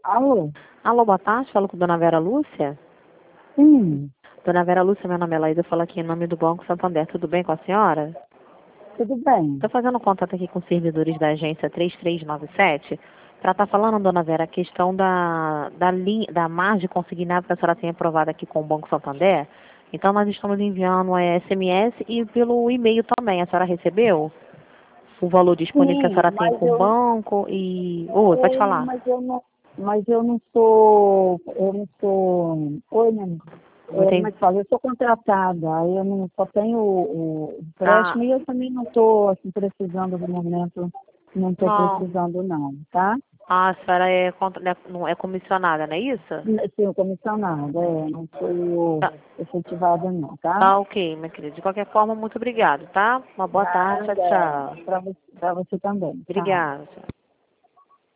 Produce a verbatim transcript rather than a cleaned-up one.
Alô? Alô, boa tarde, falo com Dona Vera Lúcia. Sim, Dona Vera Lúcia, meu nome é Laísa, eu falo aqui em nome do Banco Santander. Tudo bem com a senhora? tudo bem. Estou fazendo contato aqui com os servidores da agência três três nove sete para estar falando, Dona Vera, a questão da, da, linha, da margem consignada que a senhora tem aprovada aqui com o Banco Santander. Então, nós estamos enviando é, S M S e pelo e-mail também. A senhora recebeu o valor disponível que a Sim, senhora tem mas com o eu, banco e... Oi, pode é, falar. mas eu não, mas eu não sou, eu não sou, oi, minha amiga. Não É, tem... mas fala, eu sou contratada, aí eu não só tenho o, o Ah, empréstimo e eu também não estou assim, precisando no momento, não estou não. precisando não, tá? Ah, a senhora é, contra- é- não é comissionada, não é isso? Sim, comissionada, é, não sou Tá, efetivada não, tá? tá ok, minha querida. De qualquer forma, muito obrigado, tá? Uma boa tarde, tchau, Nada, tchau. para você, pra você também, tá? Obrigada, tchau.